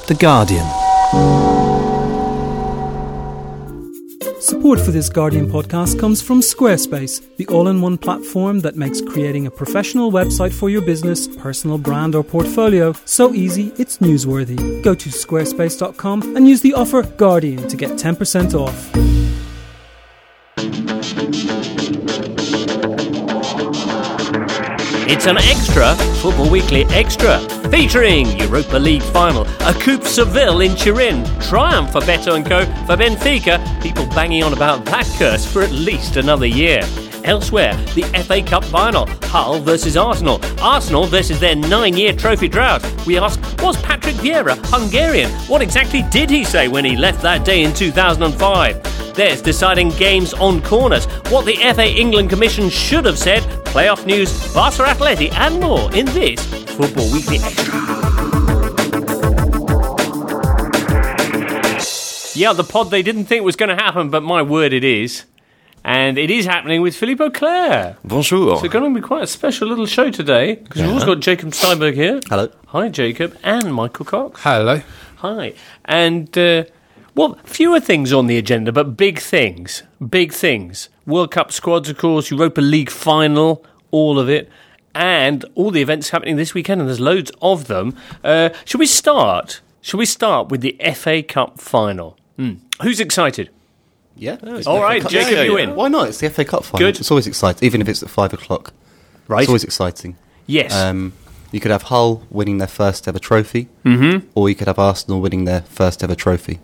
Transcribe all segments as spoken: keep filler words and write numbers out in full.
The Guardian. Support for this Guardian podcast comes from Squarespace, the all-in-one platform that makes creating a professional website for your business, personal brand or portfolio so easy it's newsworthy. Go to squarespace dot com and use the offer Guardian to get ten percent off. It's an extra, Football Weekly Extra, featuring Europa League final, a Coupe Seville in Turin, triumph for Beto and Co for Benfica, people banging on about that curse for at least another year. Elsewhere, the F A Cup final, Hull versus Arsenal, Arsenal versus their nine-year trophy drought. We ask, was Patrick Vieira Hungarian? What exactly did he say when he left that day in two thousand five? There's deciding games on corners, what the F A England Commission should have said, playoff news, Barca Atleti and more in this Football Weekly Extra. Yeah, the pod they didn't think was going to happen, but my word it is. And it is happening with Philippe Auclair. Bonjour. So it's going to be quite a special little show today, because yeah. we've also got Jacob Steinberg here. Hello. Hi, Jacob. And Michael Cox. Hello. Hi. And, uh, well, fewer things on the agenda, but big things. Big things. World Cup squads, of course, Europa League final, all of it, and all the events happening this weekend, and there's loads of them. Uh, should we start? Should we start with the F A Cup final? Hmm. Who's excited? Yeah. Oh, all right, Cup. Jacob, yeah, yeah, you yeah. win. Why not? It's the F A Cup final. Good. It's always exciting, even if it's at five o'clock. Right. It's always exciting. Yes. Um, you could have Hull winning their first ever trophy, mm-hmm. or you could have Arsenal winning their first ever trophy.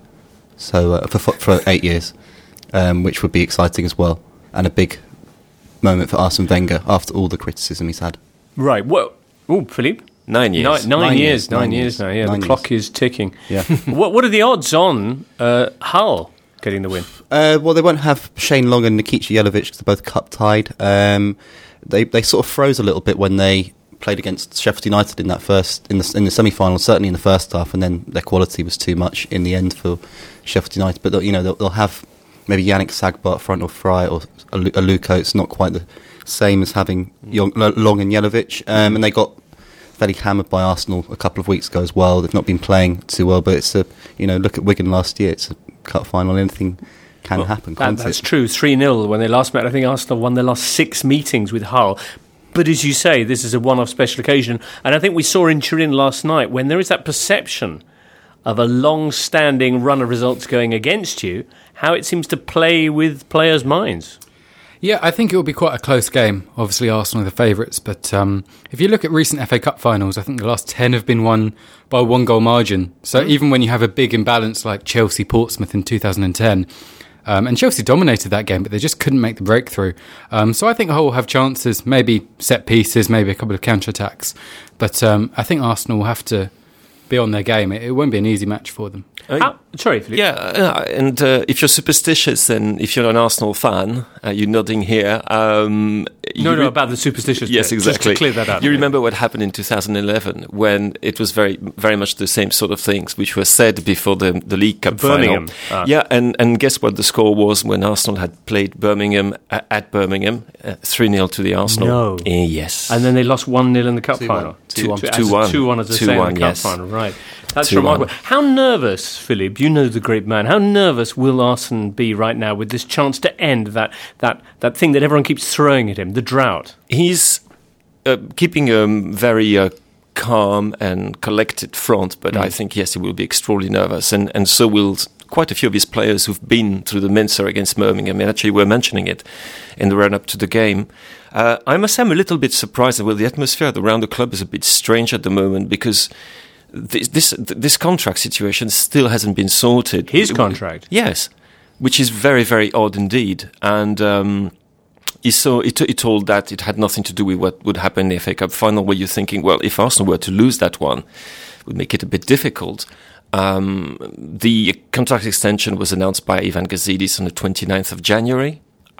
So uh, for for eight years, um, which would be exciting as well, and a big moment for Arsene Wenger after all the criticism he's had. Right. Well, oh, Philippe. Nine years. Nine, nine, nine years, years. Nine, Nine years years now. Yeah, nine the years. clock is ticking. Yeah. what What are the odds on uh, Hull getting the win? Uh, well, they won't have Shane Long and Nikica Jelavic because they're both cup tied. Um, they they sort of froze a little bit when they played against Sheffield United in that first in the in the semi final, certainly in the first half, and then their quality was too much in the end for Sheffield United. But you know they'll, they'll have maybe Yannick Sagba up front or Fry or Aluko. It's not quite the same as having Young, Long and Jelavic, um, and they got fairly hammered by Arsenal a couple of weeks ago as well. They've not been playing too well, but it's a you know look at Wigan last year. It's a cup final. Anything can well, happen. That, Can't that's it? true. three nil when they last met. I think Arsenal won their last six meetings with Hull. But as you say, this is a one-off special occasion. And I think we saw in Turin last night, when there is that perception of a long-standing run of results going against you, how it seems to play with players' minds. Yeah, I think it will be quite a close game. Obviously, Arsenal are the favourites, but um, if you look at recent F A Cup finals, I think the last ten have been won by a one-goal margin. So mm. even when you have a big imbalance like Chelsea-Portsmouth in two thousand ten, um, and Chelsea dominated that game, but they just couldn't make the breakthrough. Um, so I think Hull will have chances, maybe set pieces, maybe a couple of counter-attacks. But um, I think Arsenal will have to be on their game. It, it won't be an easy match for them. Uh, How, sorry, Philippe. Yeah, uh, and uh, if you're superstitious and if you're an Arsenal fan, uh, you're nodding here. Um, no, you no, re- about the superstitious. Yes, bit, exactly. Just to clear that up. You remember what happened in two thousand eleven when it was very, very much the same sort of things which were said before the the League Cup Birmingham. final. Ah. Yeah, and, and guess what the score was when Arsenal had played Birmingham uh, at Birmingham, uh, three nil to the Arsenal. No. Uh, yes. And then they lost one nil in the cup two final. one. two one. two one. two one as I say in the cup yes. final, right. That's two one. remarkable. How nervous, Philip, you know the great man, how nervous will Arsene be right now with this chance to end that that, that thing that everyone keeps throwing at him, the drought? He's uh, keeping a very uh, calm and collected front, but mm. I think, yes, he will be extraordinarily nervous, and, and so will quite a few of his players who've been through the Mincer against Birmingham, and actually we're mentioning it in the run-up to the game. Uh, I must say I'm a little bit surprised. Well, the atmosphere around the club is a bit strange at the moment because this this, this contract situation still hasn't been sorted. His contract? Yes, which is very, very odd indeed. And um, he, saw, he, t- he told that it had nothing to do with what would happen in the F A Cup final, where you're thinking, well, if Arsenal were to lose that one, it would make it a bit difficult. Um, the contract extension was announced by Ivan Gazidis on the twenty-ninth of January.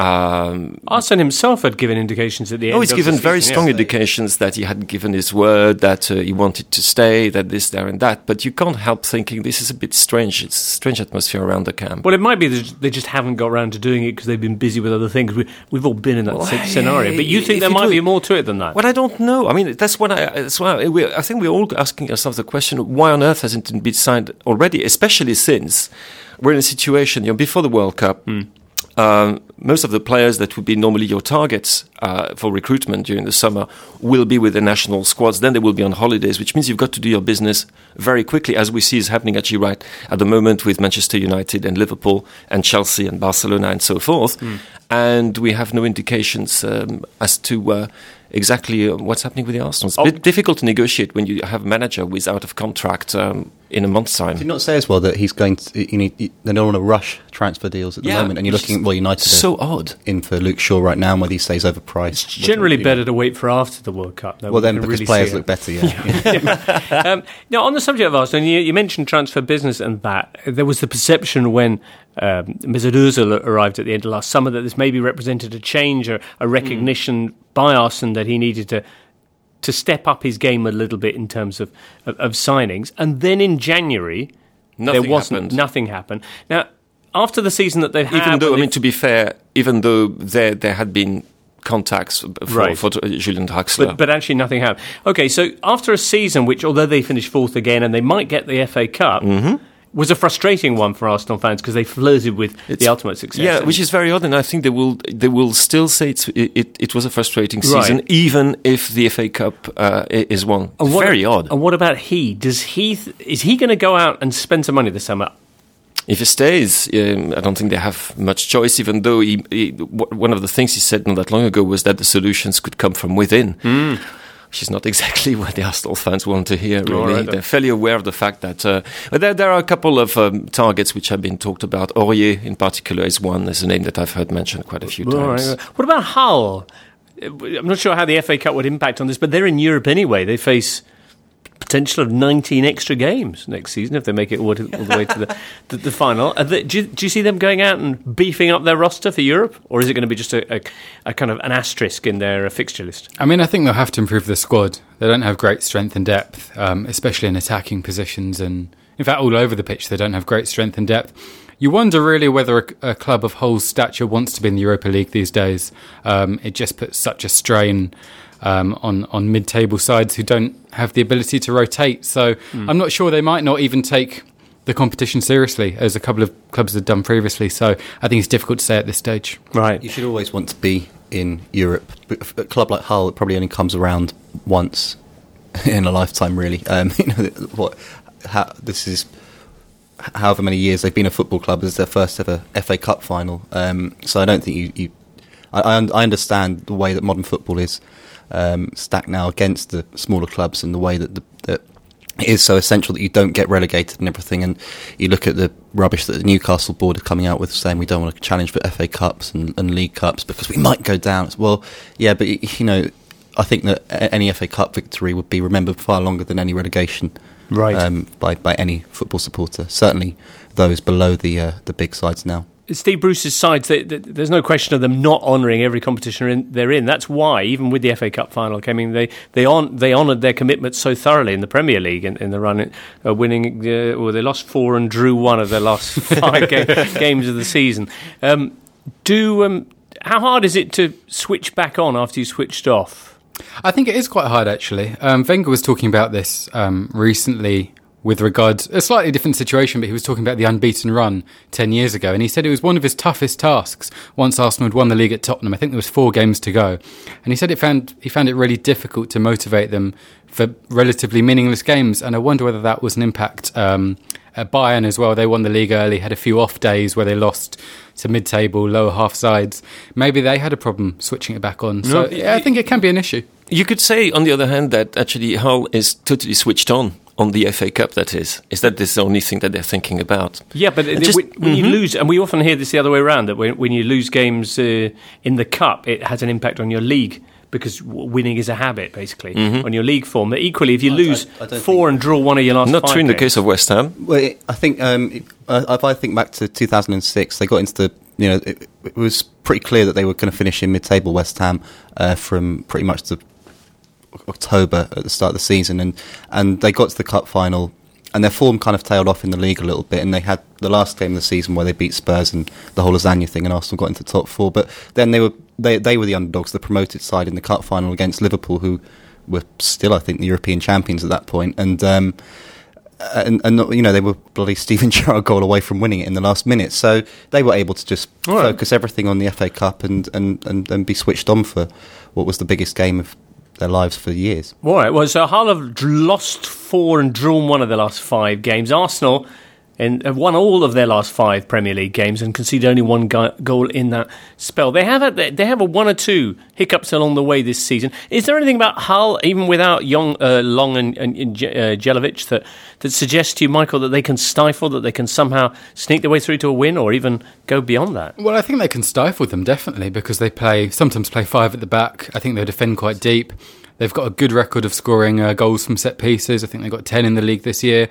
Um, Arsene himself had given indications at the end. Oh, he's of given the very season, strong yes. indications that he hadn't given his word, that uh, he wanted to stay, that this, there, and that. But you can't help thinking this is a bit strange. It's a strange atmosphere around the camp. Well, it might be that they just haven't got around to doing it because they've been busy with other things. We, we've all been in that Well, sc- scenario. But you think if there it might was- be more to it than that? Well, I don't know. I mean, that's what I. That's why we. I think we're all asking ourselves the question: why on earth hasn't it been signed already? Especially since we're in a situation, you know, before the World Cup. Mm. Um, most of the players that would be normally your targets uh, for recruitment during the summer will be with the national squads. Then they will be on holidays, which means you've got to do your business very quickly, as we see is happening actually right at the moment with Manchester United and Liverpool and Chelsea and Barcelona and so forth. Mm. And we have no indications um, as to uh, exactly uh, what's happening with the Arsenal. It's a bit difficult to negotiate when you have a manager who is out of contract um, in a month's time. Did you not say as well that he's going to? You need, they don't want to rush transfer deals at the Yeah, moment, and you're which looking is at well, United so are odd. in for Luke Shaw right now, and whether he stays overpriced. It's generally better to wait for after the World Cup. Well, then because players look better, yeah. yeah. um, now, on the subject of Arsenal, you, you mentioned transfer business and that. There was the perception when um, Mesut Ozil arrived at the end of last summer that this maybe represented a change or a recognition mm. by Arsene that he needed to to step up his game a little bit in terms of, of, of signings. And then in January, nothing there wasn't happened. nothing happened. Now, after the season that they've had... Even though, I mean, to be fair, even though there there had been contacts for, right. for Julian Draxler. But, but actually nothing happened. Okay, so after a season which, although they finished fourth again and they might get the F A Cup... Mm-hmm. was a frustrating one for Arsenal fans because they flirted with it's, the ultimate success. Yeah, which is very odd, and I think they will they will still say it's, it, it, it was a frustrating season, right. even if the F A Cup uh, is won. It's what, very odd. And what about he? Does he th- is he going to go out and spend some money this summer? If he stays, um, I don't think they have much choice, even though he, he, one of the things he said not that long ago was that the solutions could come from within. Mm. Which is not exactly what the Arsenal fans want to hear, really. Right, They're fairly aware of the fact that... Uh, but there, there are a couple of um, targets which have been talked about. Aurier, in particular, is one. Is a name that I've heard mentioned quite a few times. Right. What about Hull? I'm not sure how the F A Cup would impact on this, but they're in Europe anyway. They face potential of nineteen extra games next season if they make it all, to, all the way to the, the, the final. They, do, you, do you see them going out and beefing up their roster for Europe? Or is it going to be just a, a, a kind of an asterisk in their fixture list? I mean, I think they'll have to improve the squad. They don't have great strength and depth, um, especially in attacking positions. And in fact, all over the pitch, they don't have great strength and depth. You wonder really whether a, a club of Hull's stature wants to be in the Europa League these days. Um, it just puts such a strain Um, on, on mid-table sides who don't have the ability to rotate. So mm. I'm not sure they might not even take the competition seriously, as a couple of clubs have done previously. So I think it's difficult to say at this stage. Right. You should always want to be in Europe. A club like Hull, it probably only comes around once in a lifetime, really. Um, you know, what? How, this is however many years they've been a football club. This is their first ever F A Cup final. Um, so I don't think you... you I, I understand the way that modern football is Um, stacked now against the smaller clubs, and the way that, the, that it is so essential that you don't get relegated and everything. And you look at the rubbish that the Newcastle board are coming out with, saying we don't want to challenge for F A Cups and, and League Cups because we might go down. Well, yeah, but you know, I think that any F A Cup victory would be remembered far longer than any relegation, right? Um, by by any football supporter. Certainly, those below the uh, the big sides now. Steve Bruce's sides, they, they, there's no question of them not honouring every competition in, they're in. That's why, even with the F A Cup final coming, they they on, they honoured their commitment so thoroughly in the Premier League in, in the run, uh, winning. Uh, well, they lost four and drew one of their last five ga- games of the season. Um, do um, how hard is it to switch back on after you switched off? I think it is quite hard, actually. Um, Wenger was talking about this um, recently. With regards a slightly different situation, but he was talking about the unbeaten run ten years ago, and he said it was one of his toughest tasks once Arsenal had won the league at Tottenham. I think there was four games to go, and he said it found he found it really difficult to motivate them for relatively meaningless games. And I wonder whether that was an impact um, at Bayern as well. They won the league early, had a few off days where they lost to mid-table, lower half sides. Maybe they had a problem switching it back on. So no, yeah, I think it can be an issue. You could say, on the other hand, that actually Hull is totally switched on. On the F A Cup, that is. Is that this the only thing that they're thinking about? Yeah, but it, just, when mm-hmm. you lose, and we often hear this the other way around, that when, when you lose games uh, in the Cup, it has an impact on your league because w- winning is a habit, basically, Mhm. on your league form. But equally, if you I- lose I- I don't four think- and draw one of your last Not five true in the games- case of West Ham. Well, it, I think um, it, uh, if I think back to two thousand six, they got into the, you know, it, it was pretty clear that they were going to finish in mid-table West Ham uh, from pretty much the October at the start of the season, and and they got to the cup final, and their form kind of tailed off in the league a little bit, and they had the last game of the season where they beat Spurs and the whole lasagna thing, and Arsenal got into the top four. But then they were they they were the underdogs, the promoted side in the cup final against Liverpool, who were still, I think, the European champions at that point, and. Um, And, and you know, they were bloody Steven Gerrard goal away from winning it in the last minute, so they were able to just All right. focus everything on the F A Cup and, and, and, and be switched on for what was the biggest game of their lives for years. All right, well, so Hull have d- lost four and drawn one of their last five games. Arsenal and have won all of their last five Premier League games and conceded only one go- goal in that spell. They have had, they have a one or two hiccups along the way this season. Is there anything about Hull, even without Young, uh, Long and, and, and Je- uh, Jelavic, that, that suggests to you, Michael, that they can stifle, that they can somehow sneak their way through to a win or even go beyond that? Well, I think they can stifle them, definitely, because they play sometimes play five at the back. I think they defend quite deep. They've got a good record of scoring uh, goals from set pieces. I think they've got ten in the league this year.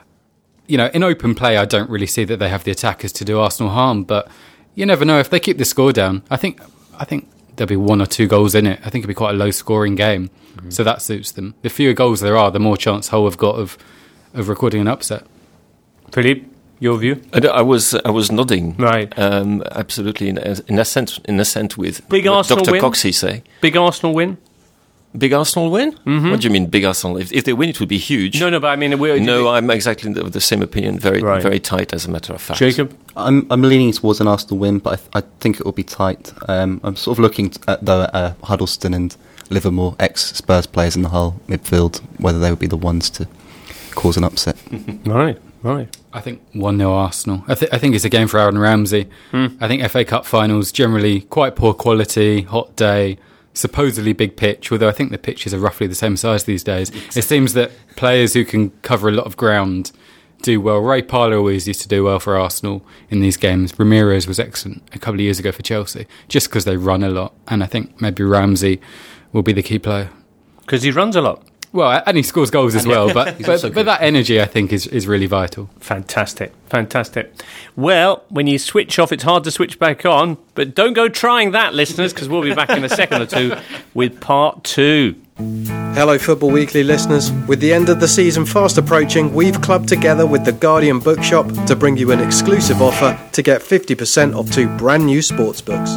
You know, in open play, I don't really see that they have the attackers to do Arsenal harm, but you never know if they keep the score down. I think I think there'll be one or two goals in it. I think it'll be quite a low-scoring game, mm-hmm. so that suits them. The fewer goals there are, the more chance Hull have got of of recording an upset. Philippe, your view? I, I was I was nodding, Right. Um, absolutely, in, in assent in assent with Big what Arsenal Doctor win? Coxey say. Big Arsenal win? Big Arsenal win? Mm-hmm. What do you mean, big Arsenal? If, if they win, it would be huge. No, no, but I mean... We're, No, I'm exactly of the same opinion. Very, Right. very tight, as a matter of fact. Jacob? I'm I'm leaning towards an Arsenal win, but I, th- I think it will be tight. Um, I'm sort of looking at though at uh, Huddleston and Livermore, ex-Spurs players in the Hull midfield, whether they would be the ones to cause an upset. Right, right. I think one nil Arsenal. I, th- I think it's a game for Aaron Ramsey. Hmm. I think F A Cup finals, generally quite poor quality, hot day, supposedly big pitch, although I think the pitches are roughly the same size these days. It seems that players who can cover a lot of ground do well. Ray Parlour always used to do well for Arsenal in these games. Ramirez was excellent a couple of years ago for Chelsea, just because they run a lot. And I think maybe Ramsey will be the key player. Because he runs a lot. Well, and he scores goals as well, but He's but, also but good. that energy, I think, is, is really vital. Fantastic, fantastic. Well, when you switch off, it's hard to switch back on, but don't go trying that, listeners, because we'll be back in a second or two with part two. Hello Football Weekly listeners. With the end of the season fast approaching, we've clubbed together with the Guardian Bookshop to bring you an exclusive offer to get fifty percent off two brand new sports books.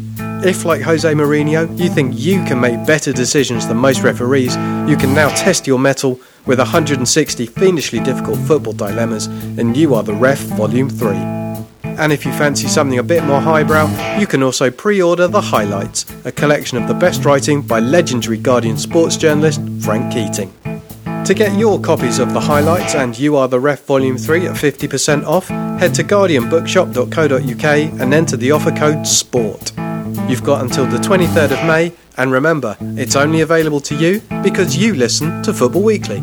If, like Jose Mourinho, you think you can make better decisions than most referees, you can now test your mettle with one hundred sixty fiendishly difficult football dilemmas in You Are the Ref Volume three. And if you fancy something a bit more highbrow, you can also pre-order The Highlights, a collection of the best writing by legendary Guardian sports journalist Frank Keating. To get your copies of The Highlights and You Are the Ref Volume three at fifty percent off, head to guardian bookshop dot co dot uk and enter the offer code SPORT. You've got until the twenty-third of May, and remember, it's only available to you because you listen to Football Weekly.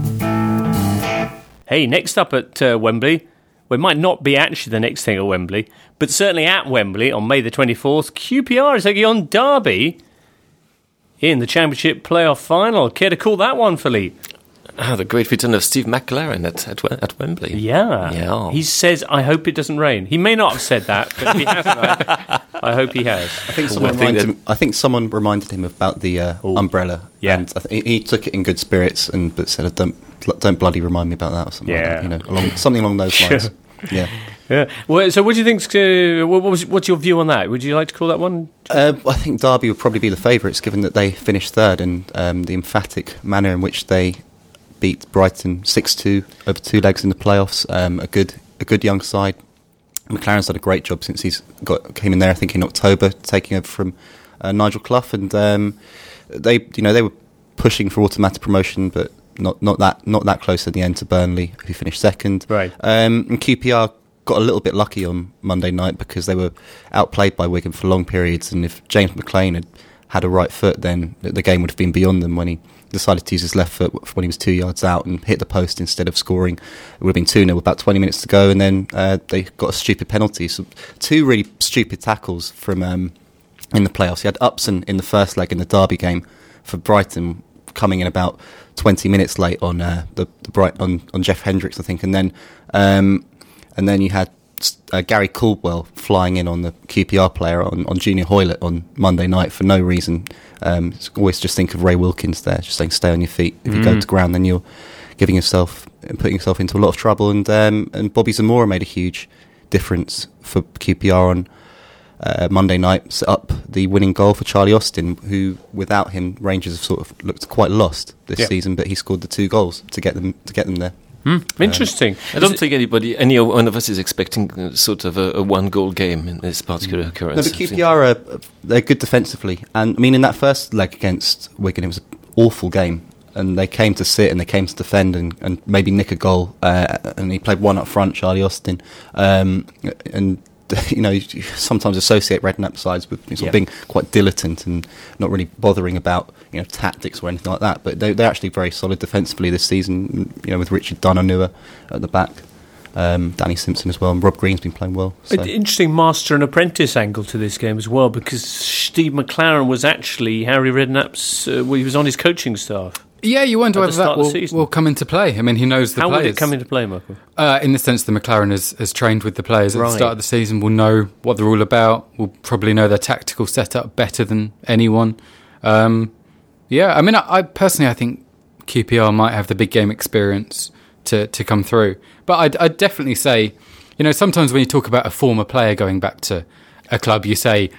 Hey, next up at uh, Wembley, well, it might not be actually the next thing at Wembley, but certainly at Wembley on May the twenty-fourth, Q P R is taking on Derby in the Championship playoff final. Care to call that one, Philippe? Ah, the great return of Steve McLaren at at, at Wembley. Yeah. Yeah. He says, I hope it doesn't rain. He may not have said that, but if he hasn't, I, I hope he has. I think someone I think reminded that- him. I think someone reminded him about the uh, Ooh. umbrella. Yeah. and I th- he took it in good spirits, and but said, "Don't, don't bloody remind me about that," or something. Yeah. like that, you know, along, something along those Sure. lines. Yeah. Yeah. Well, so what do you think, uh, what was, what's your view on that? Would you like to call that one? Uh, I think Derby would probably be the favourites, given that they finished third, and um, the emphatic manner in which they beat Brighton six two over two legs in the playoffs. Um, a good, a good young side. McLaren's done a great job since he's got came in there. I think in October, taking over from uh, Nigel Clough, and um, they, you know, they were pushing for automatic promotion, but not not that not that close in the end to Burnley, who finished second. Right. Um, and Q P R got a little bit lucky on Monday night because they were outplayed by Wigan for long periods, and if James McLean had had a right foot, then the game would have been beyond them. When he decided to use his left foot when he was two yards out and hit the post instead of scoring, it would have been two nil with about twenty minutes to go, and then uh, they got a stupid penalty. So two really stupid tackles from um, in the playoffs. He had Upson in the first leg in the Derby game, for Brighton, coming in about twenty minutes late on uh, the, the Bright on, on Jeff Hendricks, I think, and then um, and then you had uh, Gary Caldwell flying in on the Q P R player on, on Junior Hoylett on Monday night for no reason. Um, always just think of Ray Wilkins there, just saying stay on your feet. If you mm. go to ground, then you're giving yourself and putting yourself into a lot of trouble. And um, and Bobby Zamora made a huge difference for Q P R on uh, Monday night, set up the winning goal for Charlie Austin, who without him Rangers have sort of looked quite lost this yeah. season, but he scored the two goals to get them to get them there. Hmm. Interesting. Um, I don't is think anybody, any one of us, is expecting uh, sort of a, a one-goal game in this particular mm. occurrence. No, but Q P R are they're good defensively, and I mean in that first leg against Wigan, it was an awful game, and they came to sit and they came to defend and, and maybe nick a goal, uh, and he played one up front, Charlie Austin, um, and. You know, you sometimes associate Redknapp sides with sort yeah. of being quite dilettante and not really bothering about, you know, tactics or anything like that. But they, they're actually very solid defensively this season. You know, with Richard Dunanua at the back, um, Danny Simpson as well, and Rob Green's been playing well. So. Interesting master and apprentice angle to this game as well, because Steve McLaren was actually Harry Redknapp's. Uh, well, he was on his coaching staff. Yeah, you wonder whether that will, will come into play. I mean, he knows the How players. How would it come into play, Michael? Uh, in the sense that McLaren has, has trained with the players at right. the start of the season, will know what they're all about, will probably know their tactical setup better than anyone. Um, yeah, I mean, I, I personally, I think Q P R might have the big game experience to, to come through. But I'd, I'd definitely say, you know, sometimes when you talk about a former player going back to a club, you say,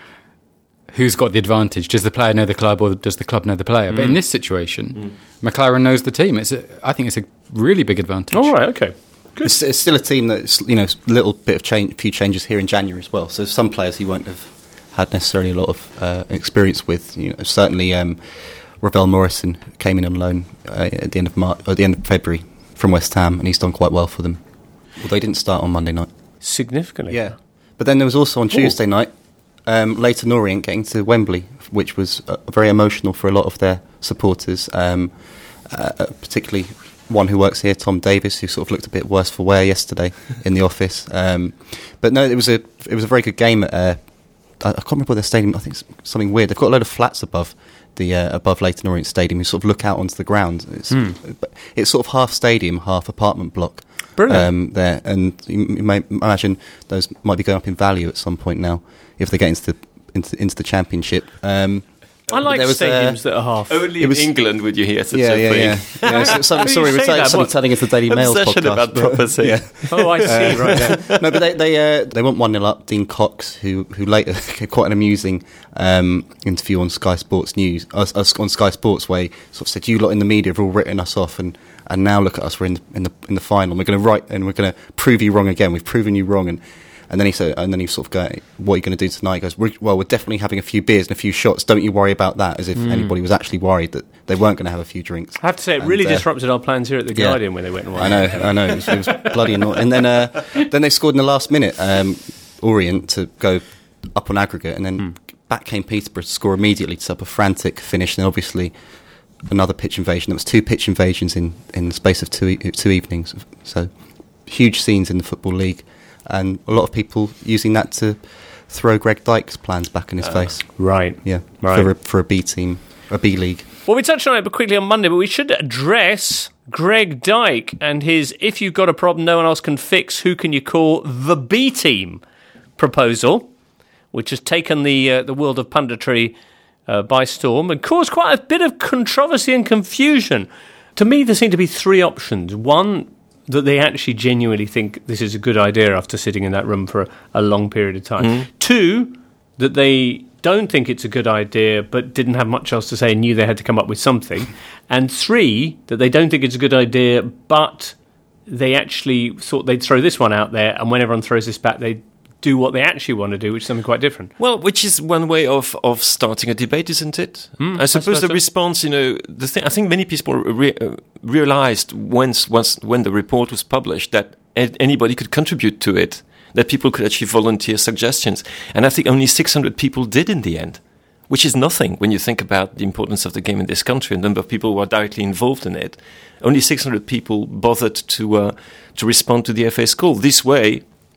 who's got the advantage? Does the player know the club, or does the club know the player? Mm. But in this situation, mm. McLaren knows the team. It's a, I think it's a really big advantage. All right, okay. Good. It's, it's still a team that's, you know, a little bit of change, a few changes here in January as well. So some players he won't have had necessarily a lot of uh, experience with. You know, certainly um, Ravel Morrison came in on loan uh, at the end of March, or at the end of February from West Ham, and he's done quite well for them. Although he didn't start on Monday night. Significantly. Yeah. But then there was also on Tuesday Ooh. night. Um, Leyton Orient getting to Wembley, which was uh, very emotional for a lot of their supporters, um, uh, particularly one who works here, Tom Davis, who sort of looked a bit worse for wear yesterday in the office. Um, but no, it was a it was a very good game. At, uh, I, I can't remember their stadium. I think it's something weird. They've got a load of flats above the uh, above Leyton Orient Stadium. You sort of look out onto the ground. It's, mm. it's sort of half stadium, half apartment block. Brilliant. Um, there, and you, you may imagine those might be going up in value at some point now if they get into the, into, into the Championship. Um, I like was, stadiums uh, that are half. Only in England would you hear such yeah, a yeah, thing. Yeah, yeah. so, so, sorry, we're t- something telling us the Daily Mail's Obsession podcast. about property. yeah. Oh, I see. Uh, right. Yeah. No, but they they, uh, they went one nil up. Dean Cox, who who later quite an amusing um, interview on Sky Sports News, uh, on Sky Sports, where he sort of said, "You lot in the media have all written us off, and, and now look at us. We're in in the in the final. We're going to write and we're going to prove you wrong again. We've proven you wrong." And And then he said, and then he sort of go, "What are you going to do tonight?" He goes, we're, "Well, we're definitely having a few beers and a few shots. Don't you worry about that." As if mm. anybody was actually worried that they weren't going to have a few drinks. I have to say, it and, really uh, disrupted our plans here at the yeah. Guardian when they went away. I know, I know. It was, it was bloody annoying. And then, uh, then they scored in the last minute, um, Orient, to go up on aggregate, and then mm. back came Peterborough to score immediately to set up a frantic finish, and obviously another pitch invasion. There was two pitch invasions in, in the space of two e- two evenings. So huge scenes in the Football League. And a lot of people using that to throw Greg Dyke's plans back in his uh, face. Right. Yeah. Right. For a, for a B team, a B league. Well, we touched on it but quickly on Monday, but we should address Greg Dyke and his "if you've got a problem no one else can fix, who can you call the B team" proposal, which has taken the uh, the world of punditry uh, by storm and caused quite a bit of controversy and confusion. To me, there seem to be three options. One, that they actually genuinely think this is a good idea after sitting in that room for a, a long period of time. Mm. Two, that they don't think it's a good idea but didn't have much else to say and knew they had to come up with something. And three, that they don't think it's a good idea but they actually thought they'd throw this one out there, and when everyone throws this back, they do what they actually want to do, which is something quite different. Well, which is one way of, of starting a debate, isn't it? Mm, I suppose I the so. response, you know, the thing. I think many people re- uh, realized once, once when the report was published that a- anybody could contribute to it, that people could actually volunteer suggestions, and I think only six hundred people did in the end, which is nothing when you think about the importance of the game in this country and the number of people who are directly involved in it. Only six hundred people bothered to uh, to respond to the F A's call. This way,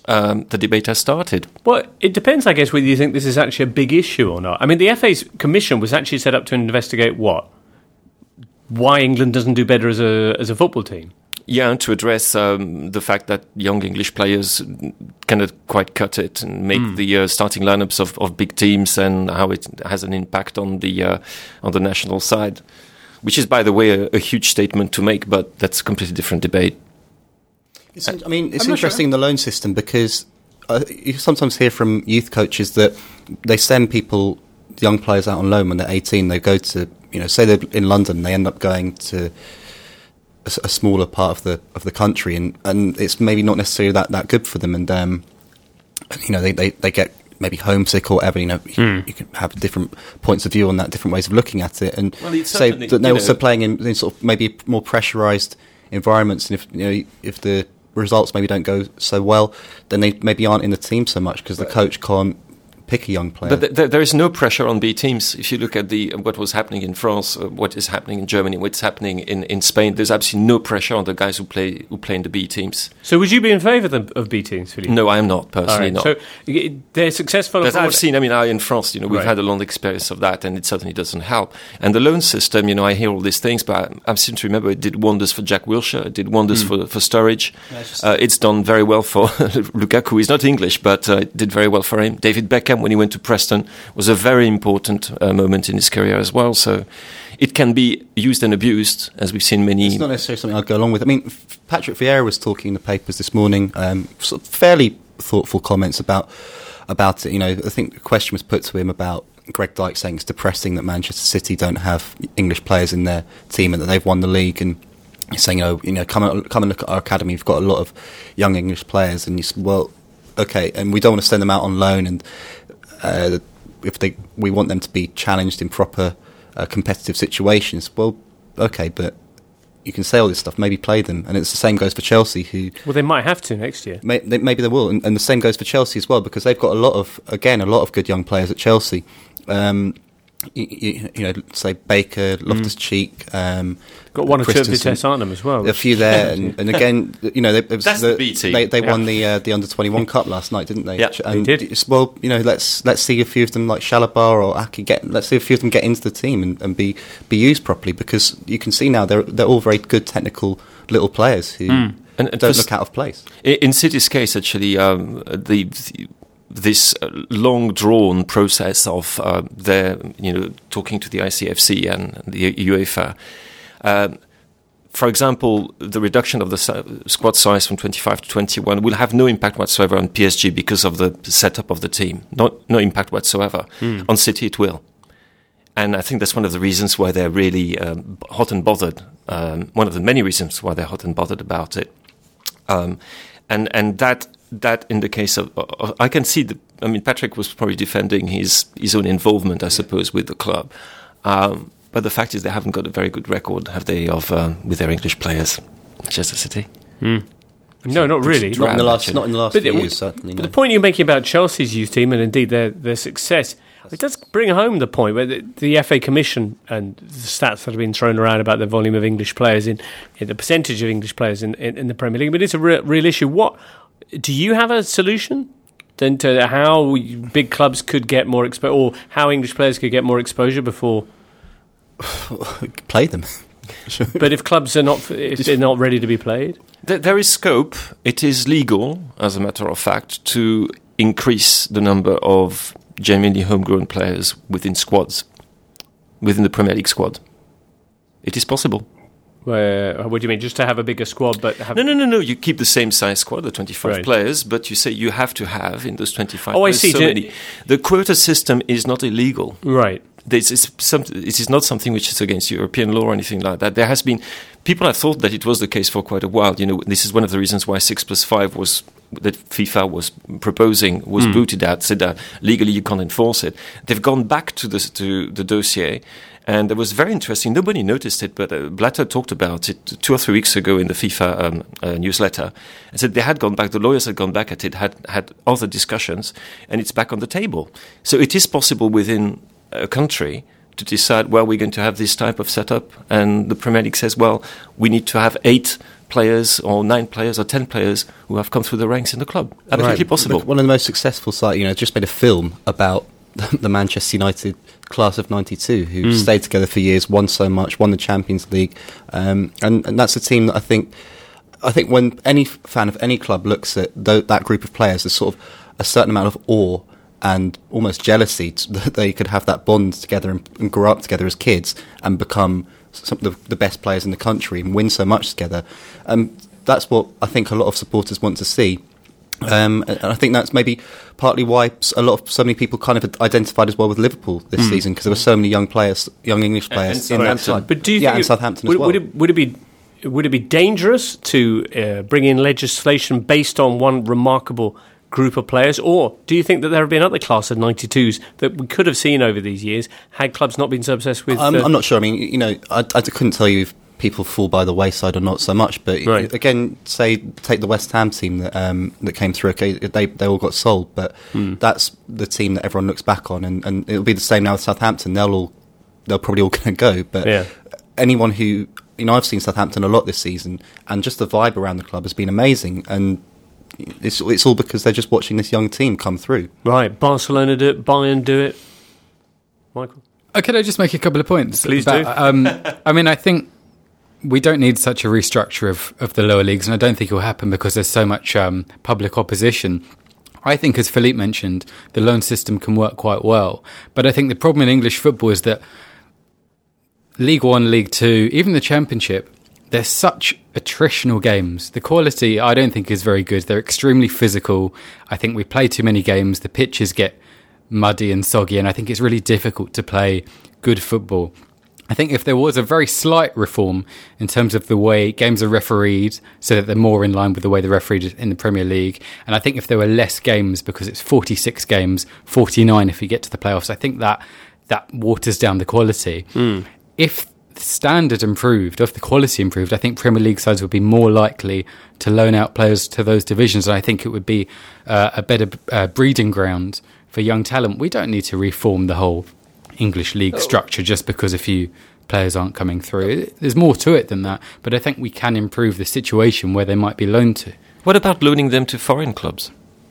um, the debate has started. Well, it depends, I guess, whether you think this is actually a big issue or not. I mean, the F A's commission was actually set up to investigate what? Why England doesn't do better as a as a football team. Yeah, and to address um, the fact that young English players cannot quite cut it and make mm. the uh, starting lineups of, of big teams, and how it has an impact on the uh, on the national side, which is, by the way, a, a huge statement to make, but that's a completely different debate. It's, I mean, it's I'm interesting in the loan system because uh, you sometimes hear from youth coaches that they send people, young players, out on loan when they're eighteen. They go to, you know, say they're in London, they end up going to a, a smaller part of the of the country, and, and it's maybe not necessarily that, that good for them. And um, you know, they, they, they get maybe homesick or whatever. You know, mm. you, you can have different points of view on that, different ways of looking at it, and well, say that they're also know, playing in, in sort of maybe more pressurised environments. And if you know, if the results maybe don't go so well, then they maybe aren't in the team so much because the coach can't pick a young player. But th- th- there is no pressure on B teams. If you look at the what was happening in France, uh, what is happening in Germany, what's happening in, in Spain, there's absolutely no pressure on the guys who play who play in the B teams. So would you be in favour of, of B teams, Philippe? No, I am not, personally right. not. So they're successful. But I've seen, I mean, I, in France, you know, we've right. had a long experience of that, and it certainly doesn't help. And the loan system, you know, I hear all these things, but I, I seem to remember it did wonders for Jack Wilshere, it did wonders mm. for, for Sturridge. Yeah, it's, uh, it's done very well for Lukaku. He's not English, but uh, it did very well for him. David Beckham, when he went to Preston, was a very important uh, moment in his career as well. So it can be used and abused, as we've seen many. It's not necessarily something I'd go along with. I mean, Patrick Vieira was talking in the papers this morning, um, sort of fairly thoughtful comments about about it. You know, I think the question was put to him about Greg Dyke saying it's depressing that Manchester City don't have English players in their team and that they've won the league, and he's saying, you know, you know, come and, come and look at our academy. We've got a lot of young English players, and you said, well, okay, and we don't want to send them out on loan, and uh, if they, we want them to be challenged in proper uh, competitive situations. Well, okay, but you can say all this stuff, maybe play them, and it's the same goes for Chelsea. Who well, they might have to next year. May, they, maybe they will, and, and the same goes for Chelsea as well, because they've got a lot of, again, a lot of good young players at Chelsea. Um, you, you, you know, say Baker, Loftus-Cheek, mm. um, got one or two at Vitesse Arnhem as well. A few there, and, and again, you know, they, it was that's the, the B team. They, they yeah. won the uh, the under twenty-one cup last night, didn't they? Yeah, and they did. Well, you know, let's let's see a few of them like Shalabar or Aki get. Let's see a few of them get into the team and, and be be used properly, because you can see now they're they're all very good technical little players who mm. and, and don't look out of place. In City's case, actually, um, the, the this long drawn process of uh, their, you know, talking to the I C F C and the UEFA. Um, for example, the reduction of the squad size from twenty-five to twenty-one will have no impact whatsoever on P S G because of the setup of the team. Not no impact whatsoever. Mm. On City, it will. And I think that's one of the reasons why they're really um, hot and bothered. Um, one of the many reasons why they're hot and bothered about it. Um, and and that. That in the case of, uh, I can see the, I mean, Patrick was probably defending his, his own involvement, I suppose, with the club. Um, but the fact is they haven't got a very good record, have they, of um, with their English players, Manchester City? Mm. No, not really. Not in the last, not in the last but few it, years, certainly. But no. the point you're making about Chelsea's youth team and indeed their, their success, it does bring home the point where the, the F A Commission and the stats that have been thrown around about the volume of English players, in, in the percentage of English players in, in, in the Premier League, but it's a re- real issue. What do you have a solution then to how big clubs could get more exposure, or how English players could get more exposure before? Play them. Sure. But if clubs are not, if they're not ready to be played, there is scope. It is legal, as a matter of fact, to increase the number of genuinely homegrown players within squads, within the Premier League squad. It is possible. Uh, what do you mean? Just to have a bigger squad, but have no, no, no, no. You keep the same size squad, the twenty-five right. players, but you say you have to have in those twenty-five. Oh, players, I see. So many. The quota system is not illegal, right? This is some. It is not something which is against European law or anything like that. There has been people have thought that it was the case for quite a while. You know, this is one of the reasons why six plus five was that FIFA was proposing was mm. booted out. Said that legally you can't enforce it. They've gone back to the to the dossier. And it was very interesting. Nobody noticed it, but uh, Blatter talked about it two or three weeks ago in the FIFA um, uh, newsletter. And said they had gone back, the lawyers had gone back at it, had had other discussions, and it's back on the table. So it is possible within a country to decide, well, we're going to have this type of setup. And the Premier League says, well, we need to have eight players or nine players or ten players who have come through the ranks in the club. Absolutely Right. possible. One of the most successful sites, you know, just made a film about the Manchester United class of ninety-two, who Mm. stayed together for years, won so much, won the Champions League, um, and, and that's a team that I think, I think when any fan of any club looks at th- that group of players, there's sort of a certain amount of awe and almost jealousy t- that they could have that bond together and, and grow up together as kids and become some of the, the best players in the country and win so much together. Um, that's what I think a lot of supporters want to see. Um, and I think that's maybe partly why a lot of so many people kind of identified as well with Liverpool this mm. season, because there were so many young players, young English players and in that side. But do you yeah, think and it, Southampton would, as well. Would it, would it be would it be dangerous to uh, bring in legislation based on one remarkable group of players, or do you think that there have been other class of ninety-twos that we could have seen over these years had clubs not been so obsessed with? I'm, uh, I'm not sure. I mean, you know, I, I couldn't tell you if people fall by the wayside or not so much, but Right. again, say take the West Ham team that um, that came through. Okay, they they all got sold, but Mm. that's the team that everyone looks back on, and, and it'll be the same now with Southampton. They'll all they're probably all going to go, but Yeah. anyone who, you know, I've seen Southampton a lot this season, and just the vibe around the club has been amazing, and it's it's all because they're just watching this young team come through. Right, Barcelona do it, Bayern do it. Michael? Uh, could I just make a couple of points? Please about, do. Um, I mean, I think we don't need such a restructure of, of the lower leagues, and I don't think it will happen because there's so much um, public opposition. I think, as Philippe mentioned, the loan system can work quite well. But I think the problem in English football is that League One, League Two, even the Championship, they're such attritional games. The quality, I don't think, is very good. They're extremely physical. I think we play too many games. The pitches get muddy and soggy, and I think it's really difficult to play good football. I think if there was a very slight reform in terms of the way games are refereed so that they're more in line with the way they're refereed in the Premier League, and I think if there were less games, because it's forty-six games, forty-nine if you get to the playoffs, I think that that waters down the quality. Mm. If the standard improved, if the quality improved, I think Premier League sides would be more likely to loan out players to those divisions, and I think it would be uh, a better uh, breeding ground for young talent. We don't need to reform the whole English league structure just because a few players aren't coming through. There's more to it than that, but I think we can improve the situation where they might be loaned to. What about loaning them to foreign clubs?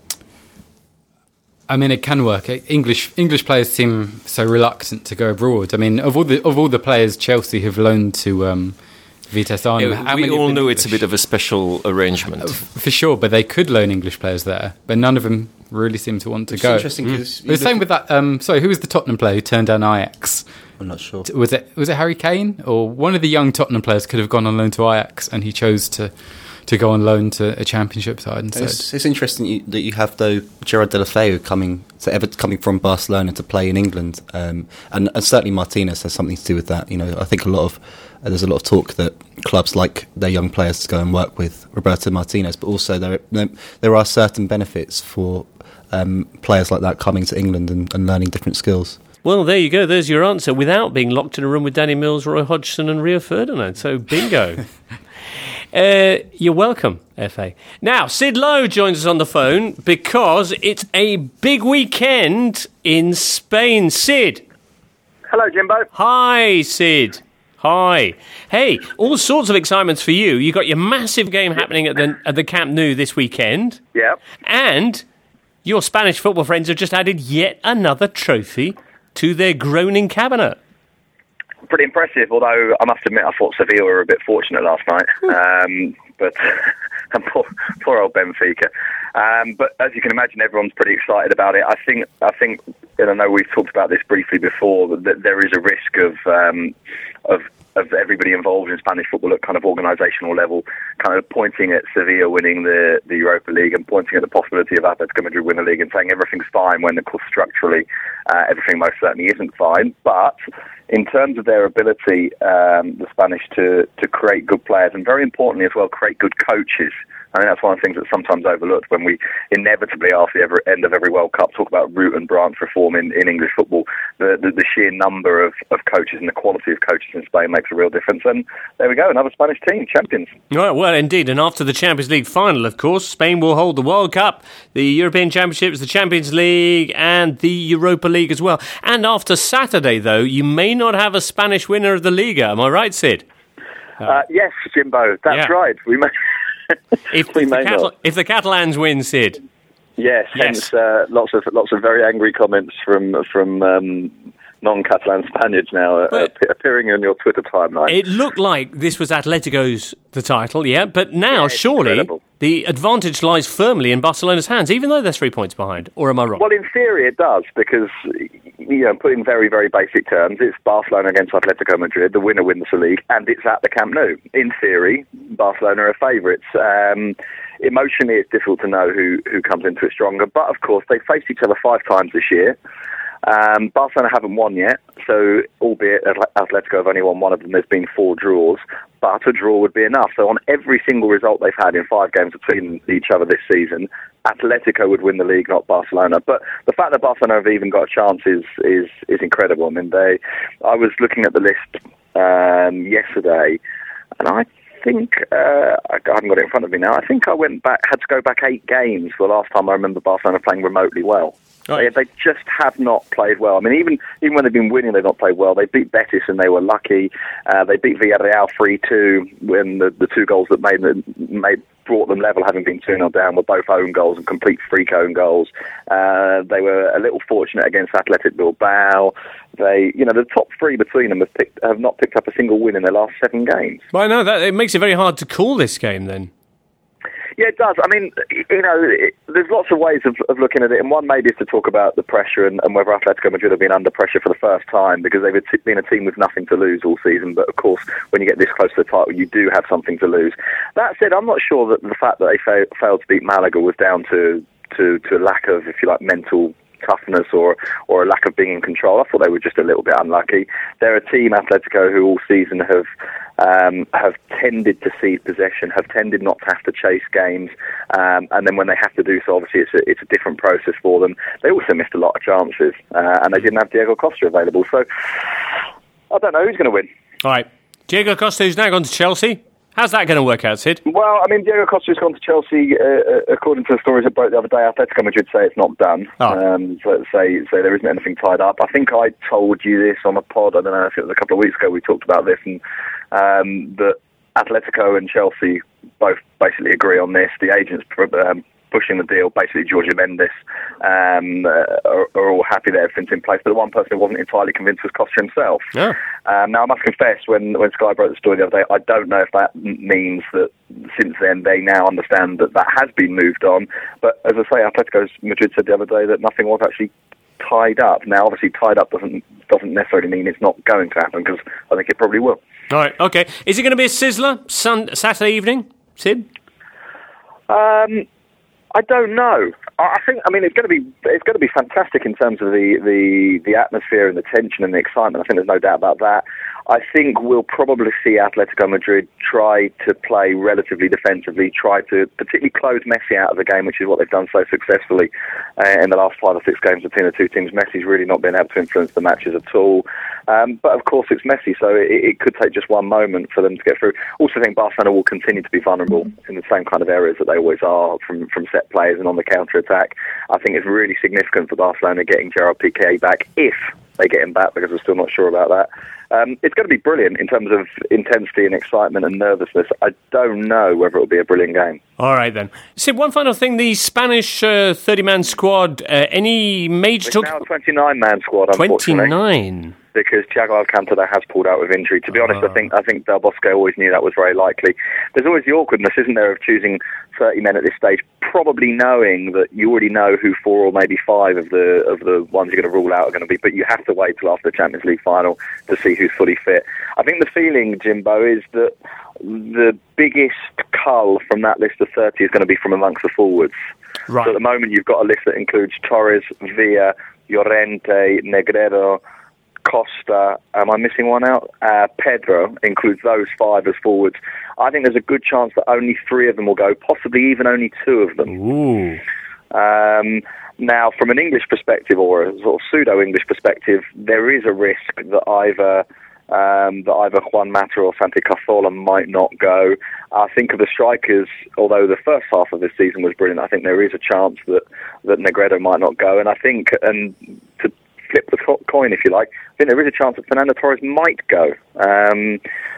I mean, it can work. English English players seem so reluctant to go abroad. I mean, of all the of all the players Chelsea have loaned to um, Vitesse Arnhem, Yeah, how we many have all been know English? it's a bit of a special arrangement. For sure, but they could loan English players there, but none of them really seem to want to It's go. interesting because But the same with that. Um, sorry, who was the Tottenham player who turned down Ajax? I'm not sure. Was it was it Harry Kane, or one of the young Tottenham players could have gone on loan to Ajax, and he chose to to go on loan to a Championship side instead. It's, it's interesting you, that you have though Gerard Deulofeu coming to ever coming from Barcelona to play in England, um, and, and certainly Martinez has something to do with that. You know, I think a lot of uh, there's a lot of talk that clubs like their young players to go and work with Roberto Martinez, but also there there, there are certain benefits for um, players like that coming to England and, and learning different skills. Well, there you go. There's your answer without being locked in a room with Danny Mills, Roy Hodgson and Rio Ferdinand. So, bingo. uh, you're welcome, F A. Now, Sid Lowe joins us on the phone because it's a big weekend in Spain. Sid. Hello, Jimbo. Hi, Sid. Hi. Hey, all sorts of excitements for you. You got your massive game happening at the, at the Camp Nou this weekend. Yeah. And your Spanish football friends have just added yet another trophy to their groaning cabinet. Pretty impressive, although I must admit I thought Sevilla were a bit fortunate last night. Um, but and poor, poor old Benfica. Um, but as you can imagine, everyone's pretty excited about it. I think, I think, and I know we've talked about this briefly before, that there is a risk of um, of of everybody involved in Spanish football at kind of organisational level, kind of pointing at Sevilla winning the, the Europa League and pointing at the possibility of Atletico Madrid winning the league and saying everything's fine when, of course, structurally uh, everything most certainly isn't fine. But in terms of their ability, um, the Spanish, to, to create good players and, very importantly as well, create good coaches. I think that's one of the things that's sometimes overlooked when we inevitably, after the ever, end of every World Cup, talk about root and branch reform in, in English football. The, the, the sheer number of, of coaches and the quality of coaches in Spain makes a real difference. And there we go, another Spanish team, champions. Right, well, indeed. And after the Champions League final, of course, Spain will hold the World Cup, the European Championships, the Champions League, and the Europa League as well. And after Saturday, though, you may not have a Spanish winner of the Liga. Am I right, Sid? Uh, yes, Jimbo, that's Yeah. right. We may. If, we if, the may Catal- not. if the Catalans win, Sid. Yes, Yes. hence uh, lots of lots of very angry comments from from um, non-Catalan Spaniards now uh, But- ap- appearing on your Twitter timeline. It looked like this was Atletico's the title, yeah, but now Yeah, it's surely incredible. the advantage lies firmly in Barcelona's hands, even though they're three points behind. Or am I wrong? Well, in theory, it does because, you know, put in very, very basic terms, it's Barcelona against Atletico Madrid. The winner wins the league, and it's at the Camp Nou. In theory, Barcelona are favourites. Um, emotionally, it's difficult to know who, who comes into it stronger. But, of course, they faced each other five times this year. Um, Barcelona haven't won yet, so albeit Atletico have only won one of them, there's been four draws, but a draw would be enough. So on every single result they've had in five games between each other this season, Atletico would win the league, not Barcelona. But the fact that Barcelona have even got a chance is is, is incredible. I mean, they. I was looking at the list um, yesterday, and I think uh, I haven't got it in front of me now. I think I went back, had to go back eight games for the last time I remember Barcelona playing remotely well. Right. They, they just have not played well. I mean, even even when they've been winning, they've not played well. They beat Betis and they were lucky. Uh, they beat Villarreal three two when the, the two goals that made them, made brought them level, having been two nil down, were both own goals and complete freak own goals. Uh, they were a little fortunate against Athletic Bilbao. They, you know, the top three between them have, picked, have not picked up a single win in their last seven games. Well, I know that it makes it very hard to call this game then. Yeah, it does. I mean, you know, it, there's lots of ways of, of looking at it, and one maybe is to talk about the pressure and, and whether Atletico Madrid have been under pressure for the first time, because they've been a team with nothing to lose all season, but of course, when you get this close to the title, you do have something to lose. That said, I'm not sure that the fact that they fa- failed to beat Malaga was down to, to, to a lack of, if you like, mental toughness or or a lack of being in control. I thought they were just a little bit unlucky. They're a team, Atletico, who all season have um, have tended to cede possession, have tended not to have to chase games, um, and then when they have to do so, obviously it's a, it's a different process for them. They also missed a lot of chances, uh, and they didn't have Diego Costa available. So I don't know who's going to win. All right, Diego Costa, who's now gone to Chelsea. How's that going to work out, Sid? Well, I mean, Diego Costa's gone to Chelsea. Uh, according to the stories that broke the other day, Atletico Madrid say it's not done. Oh. Um, so say, say there isn't anything tied up. I think I told you this on a pod, I don't know if it was a couple of weeks ago, we talked about this, and um, that Atletico and Chelsea both basically agree on this. The agents um, pushing the deal, basically Jorge Mendes, um, uh, are, are all happy that everything's in place. But the one person who wasn't entirely convinced was Costa himself. Yeah. Um, now, I must confess, when, when Sky broke the story the other day, I don't know if that m- means that since then they now understand that that has been moved on. But as I say, Atletico Madrid said the other day that nothing was actually tied up. Now, obviously, tied up doesn't doesn't necessarily mean it's not going to happen, because I think it probably will. All right, okay. Is it going to be a sizzler sun- Saturday evening, Sid? Um, I don't know. I think. I mean, it's going to be it's going to be fantastic in terms of the, the, the atmosphere and the tension and the excitement. I think there's no doubt about that. I think we'll probably see Atletico Madrid try to play relatively defensively, try to particularly close Messi out of the game, which is what they've done so successfully uh, in the last five or six games between the two teams. Messi's really not been able to influence the matches at all. Um, but of course, it's Messi, so it, it could take just one moment for them to get through. Also, I think Barcelona will continue to be vulnerable in the same kind of areas that they always are, from, from set players and on the counter-attack. I think it's really significant for Barcelona getting Gerard Piqué back, if they get him back, because we're still not sure about that. Um, it's going to be brilliant in terms of intensity and excitement and nervousness. I don't know whether it'll be a brilliant game. All right, then. Sid, one final thing. The Spanish uh, thirty-man squad, uh, any major... It's talk- now a twenty-nine man squad, unfortunately. twenty-nine? Because Thiago Alcantara has pulled out with injury. To be honest, I think I think Del Bosque always knew that was very likely. There's always the awkwardness, isn't there, of choosing thirty men at this stage, probably knowing that you already know who four or maybe five of the of the ones you're going to rule out are going to be, but you have to wait till after the Champions League final to see who's fully fit. I think the feeling, Jimbo, is that the biggest cull from that list of thirty is going to be from amongst the forwards. Right. So at the moment, you've got a list that includes Torres, Villa, Llorente, Negredo, Costa, am I missing one out? Uh, Pedro includes those five as forwards. I think there's a good chance that only three of them will go, possibly even only two of them. Ooh. Um, now, from an English perspective, or a sort of pseudo-English perspective, there is a risk that either um, that either Juan Mata or Santi Cazorla might not go. I think of the strikers, although the first half of this season was brilliant, I think there is a chance that, that Negredo might not go. And I think, and to flip the coin, if you like, I think there is a chance that Fernando Torres might go. Um,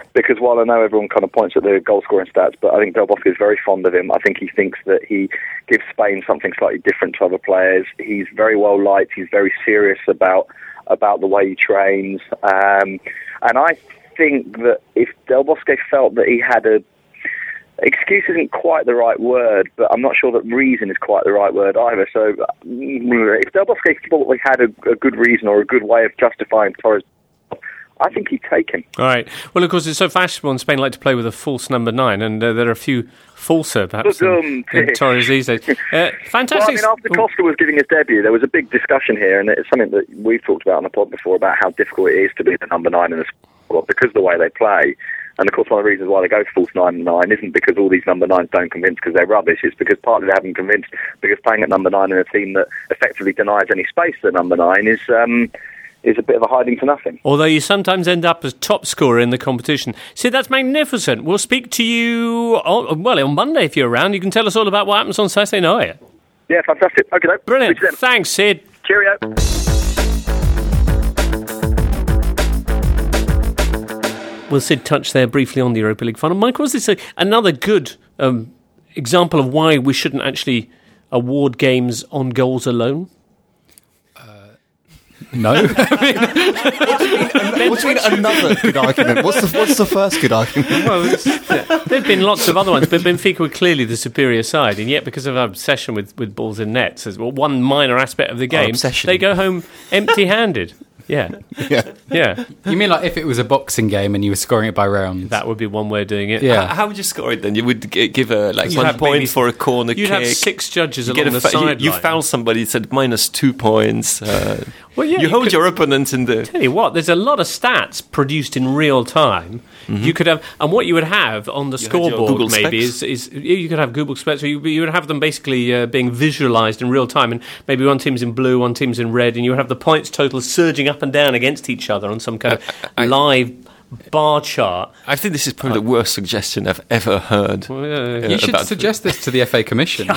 because while I know everyone kind of points at the goal scoring stats, but I think Del Bosque is very fond of him. I think he thinks that he gives Spain something slightly different to other players. He's very well liked. He's very serious about about the way he trains. Um, and I think that if Del Bosque felt that he had a excuse isn't quite the right word, but I'm not sure that reason is quite the right word either. So if Del Bosque thought he had a, a good reason or a good way of justifying Torres, I think he'd take him. All right. Well, of course, it's so fashionable in Spain like to play with a false number nine, and uh, there are a few falser, perhaps, in, in Torres these days. Uh, fantastic. Well, I mean, after Costa was giving his debut, there was a big discussion here, and it's something that we've talked about on the pod before, about how difficult it is to be the number nine in the squad because of the way they play. And of course, one of the reasons why they go to false nine and nine isn't because all these number nines don't convince because they're rubbish. It's because partly they haven't convinced because playing at number nine in a team that effectively denies any space to number nine is um, is a bit of a hiding to nothing. Although you sometimes end up as top scorer in the competition. See, that's magnificent. We'll speak to you on, well on Monday if you're around. You can tell us all about what happens on Saturday night. Yeah, fantastic. Okay, brilliant. Thanks, Sid. Cheerio. Well, Sid touched there briefly on the Europa League final. Michael, was this a, another good um, example of why we shouldn't actually award games on goals alone? Uh, no. What's been another good argument? What's the, what's the first good argument? Well, yeah, there have been lots of other ones, but Benfica were clearly the superior side, and yet because of our obsession with, with balls in nets, as well, one minor aspect of the game, they go home empty-handed. Yeah. Yeah. Yeah. You mean like if it was a boxing game and you were scoring it by rounds? That would be one way of doing it. Yeah. How, how would you score it then? You would g- give a like You'd one have point maybe- for a corner You'd kick. have six judges You along get a the fa- sideline. you, you foul somebody, it's at minus two points. Uh, Well, yeah, you, you hold could- your opponent in the... Tell you what, there's a lot of stats produced in real time. Mm-hmm. You could have, and what you would have on the You had your scoreboard Google maybe Specs. is, is you could have Google Specs, or you, you would have them basically uh, being visualised in real time, and maybe one team's in blue, one team's in red, and you would have the points total surging up and down against each other on some kind of I- live bar chart. I think this is probably the worst suggestion I've ever heard. Well, yeah, yeah. Uh, You should about- suggest this to the F A Commission.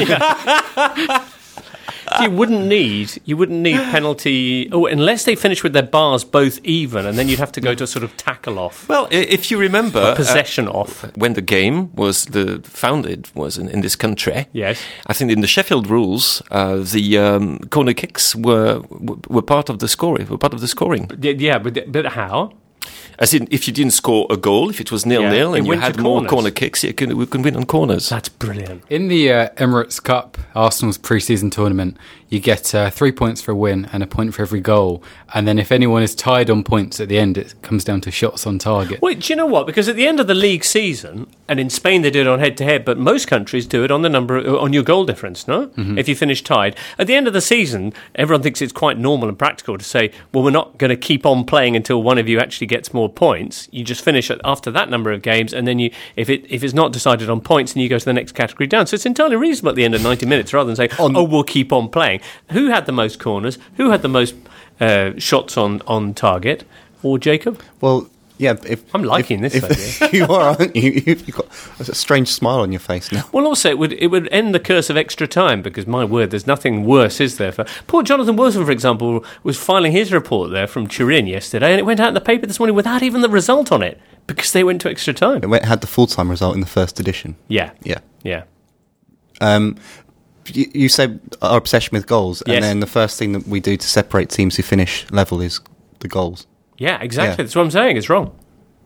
You wouldn't need you wouldn't need penalty oh, unless they finish with their bars both even, and then you'd have to go to a sort of tackle off. Well, i- if you remember... Or possession uh, off. When the game was the founded was in, in this country, Yes. I think in the Sheffield rules, uh, the um, corner kicks were were part of the scoring. Were part of the scoring. Yeah, yeah, but but how? As in, if you didn't score a goal, if it was nil Yeah, nil, it and you went to had more corners. corner kicks, you can, we can win on corners. That's brilliant. In the uh, Emirates Cup, Arsenal's pre-season tournament, you get uh, three points for a win and a point for every goal. And then if anyone is tied on points at the end, it comes down to shots on target. Wait, do you know what? Because at the end of the league season, and in Spain they do it on head-to-head, but most countries do it on the number on your goal difference, no? Mm-hmm. If you finish tied. At the end of the season, everyone thinks it's quite normal and practical to say, well, we're not going to keep on playing until one of you actually gets more points. You just finish it after that number of games, and then you, if it if it's not decided on points, then you go to the next category down. So it's entirely reasonable at the end of ninety minutes, rather than saying, On- oh, we'll keep on playing. Who had the most corners? Who had the most uh, shots on, on target? Or Jacob? Well, yeah. If, I'm liking if, this if, you are, aren't you? You've got a strange smile on your face now. Well, also, it would it would end the curse of extra time, because, my word, there's nothing worse, is there? For poor Jonathan Wilson, for example, was filing his report there from Turin yesterday, and it went out in the paper this morning without even the result on it, because they went to extra time. It went, had the full-time result in the first edition. Yeah. Yeah. Yeah. Um, you, you said our obsession with goals, Yes. and then the first thing that we do to separate teams who finish level is the goals. Yeah, exactly. Yeah. That's what I'm saying. It's wrong.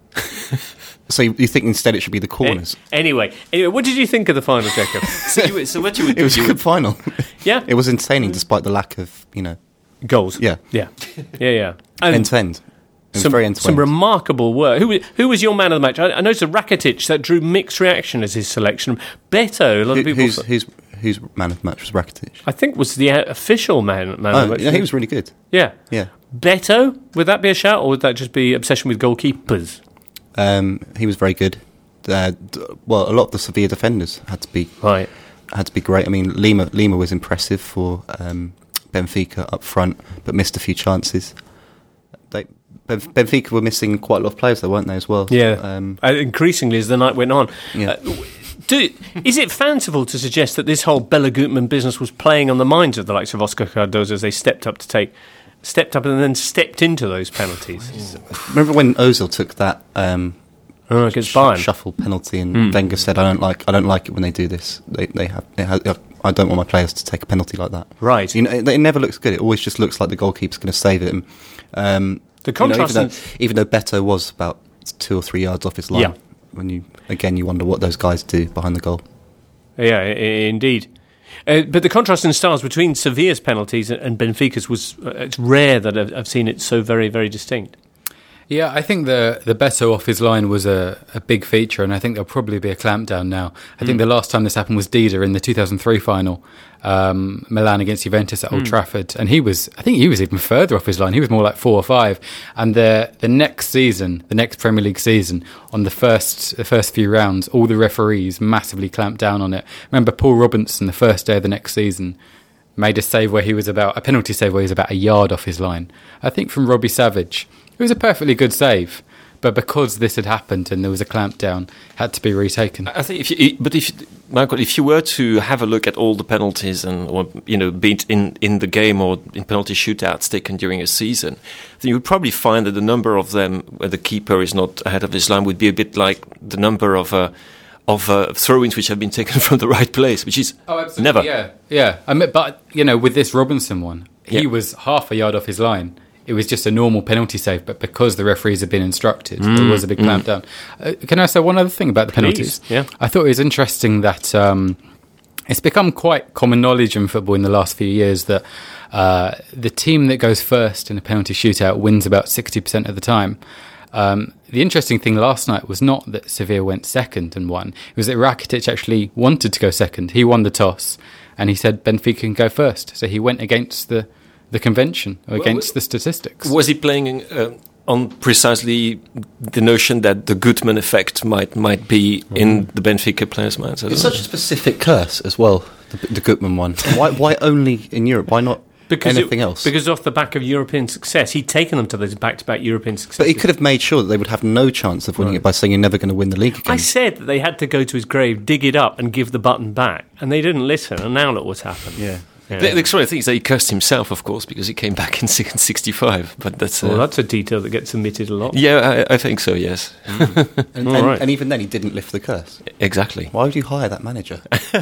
So you, you think instead it should be the corners? Anyway, anyway, what did you think of the final, Jacob? so, you, so what you would It was a you good final. Yeah? It was entertaining despite the lack of, you know, Goals. yeah, Yeah. Yeah, yeah. And end to end. It was some, very end to some end. remarkable work. Who, who was your man of the match? I, I noticed Rakitic, that drew mixed reaction as his selection. Beto, a lot of Who, people... who's, who's, whose man of the match was Rakitic? I think was the uh, official man, man of Oh, the match. yeah, he was really good. Yeah. Yeah. Beto, would that be a shout, or would that just be obsession with goalkeepers? Um, he was very good. Uh, d- well, a lot of the Sevilla defenders had to be Right. had to be great. I mean, Lima Lima was impressive for um, Benfica up front, but missed a few chances. They, Benf- Benfica were missing quite a lot of players, though, weren't they, as well? Yeah. Um, Uh, increasingly, as the night went on. Yeah. Uh, do, is it fanciful to suggest that this whole Bella Gutmann business was playing on the minds of the likes of Oscar Cardozo as they stepped up to take, stepped up and then stepped into those penalties? remember when Ozil took that um, Oh, against sh- Bayern. shuffle penalty, and mm. Wenger said, "I don't like, I don't like it when they do this. They, they have, they have, I don't want my players to take a penalty like that." Right. You know, it, it never looks good. It always just looks like the goalkeeper's going to save it. And, um, the contrast, you know, even, though, even though Beto was about two or three yards off his line, yeah. when you again you wonder what those guys do behind the goal. Yeah, I- indeed. Uh, but the contrast in styles between Sevilla's penalties and Benfica's was uh, it's rare that I've, I've seen it so very, very distinct. Yeah, I think the the Beto off his line was a, a big feature, and I think there'll probably be a clampdown now. I mm. think the last time this happened was Dida in the two thousand three final, um, Milan against Juventus at Old mm. Trafford, and he was, I think he was even further off his line. He was more like four or five. And the the next season, the next Premier League season, on the first the first few rounds, all the referees massively clamped down on it. Remember Paul Robinson, the first day of the next season, made a save where he was about a penalty save where he was about a yard off his line. I think from Robbie Savage. It was a perfectly good save, but because this had happened and there was a clampdown, it had to be retaken. I think if you, but if Michael, if you were to have a look at all the penalties and, or you know, be it in in the game or in penalty shootouts taken during a season, then you would probably find that the number of them where the keeper is not ahead of his line would be a bit like the number of uh, of uh, throw-ins which have been taken from the right place, which is oh, absolutely. never. Yeah, yeah. I mean, but you know, with this Robinson one, he yeah. was half a yard off his line. It was just a normal penalty save, but because the referees had been instructed, mm, there was a big mm. clampdown. Uh, can I say one other thing about the penalties? Please, yeah. I thought it was interesting that um, it's become quite common knowledge in football in the last few years that uh, the team that goes first in a penalty shootout wins about sixty percent of the time. Um, the interesting thing last night was not that Sevilla went second and won. It was that Rakitic actually wanted to go second. He won the toss, and he said Benfica can go first. So he went against the... the convention or against well, the statistics. Was he playing uh, on precisely the notion that the Gutmann effect might might be mm. in the Benfica players' minds? It's such a specific curse as well, the, the Gutmann one. Why, why only in Europe? Why not because anything it, else? Because off the back of European success, he'd taken them to those back-to-back European successes. But he could have made sure that they would have no chance of winning right. it by saying you're never going to win the league again. I said that they had to go to his grave, dig it up and give the button back, and they didn't listen, and now look what's happened. Yeah. Yeah. The, the extraordinary thing is that he cursed himself, of course, because he came back in sixty-five. But that's uh, well, that's a detail that gets omitted a lot. Yeah, I, I think so. Yes. Mm. and, and, right. and even then, he didn't lift the curse. Exactly. Why would you hire that manager?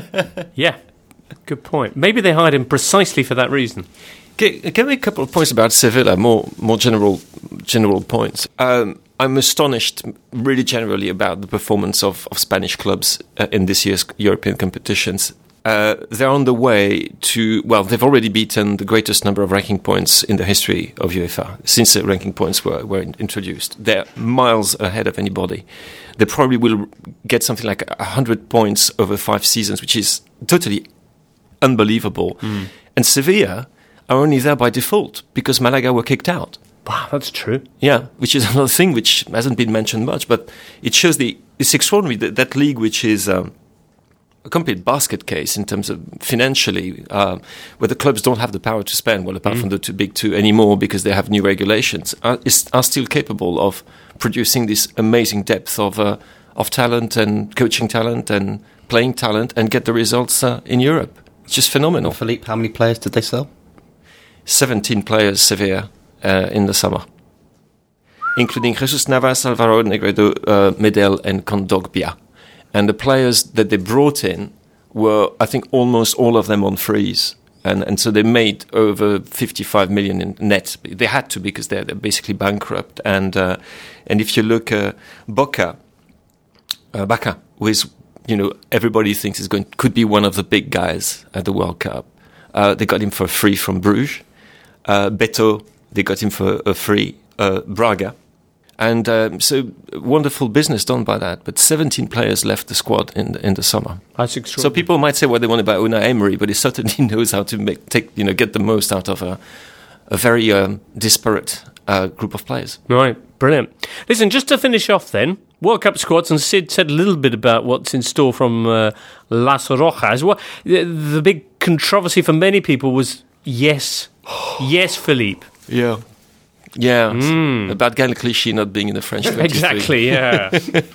Yeah, good point. Maybe they hired him precisely for that reason. Can, can I make a couple of points about Sevilla? More, more general, general points. Um, I'm astonished, really generally, about the performance of, of Spanish clubs uh, in this year's European competitions. Uh, they're on the way to, well, they've already beaten the greatest number of ranking points in the history of UEFA since the ranking points were, were introduced. They're miles ahead of anybody. They probably will get something like one hundred points over five seasons, which is totally unbelievable. Mm. And Sevilla are only there by default because Malaga were kicked out. Wow, that's true. Yeah, which is another thing which hasn't been mentioned much, but it shows the, it's extraordinary that that league, which is... Um, a complete basket case in terms of financially, uh, where the clubs don't have the power to spend, well, apart mm. from the too big two anymore because they have new regulations, are, is, are still capable of producing this amazing depth of uh, of talent and coaching talent and playing talent and get the results uh, in Europe. It's just phenomenal. Philippe, how many players did they sell? seventeen players, Sevilla, uh, in the summer, including Jesus Navas, Alvaro Negredo, uh, Medel and Kondogbia. And the players that they brought in were, I think, almost all of them on freeze. And and so they made over fifty-five million in net. They had to because they're, they're basically bankrupt. And uh, and if you look, uh, Boca, uh, Baca, who is, you know, everybody thinks is going could be one of the big guys at the World Cup. Uh, they got him for free from Bruges. Uh, Beto, they got him for a free. Uh, Braga. And um, so, wonderful business done by that. But seventeen players left the squad in the, in the summer. That's extraordinary. So people might say what they want about Unai Emery, but he certainly knows how to make take you know get the most out of a a very um, disparate uh, group of players. Right, brilliant. Listen, just to finish off, then World Cup squads, and Sid said a little bit about what's in store from uh, Las Rojas. Well, the, the big controversy for many people was yes, yes, Philippe. Yeah. Yeah, mm. about Gaël Clichy not being in the French twenty-three. Exactly, yeah.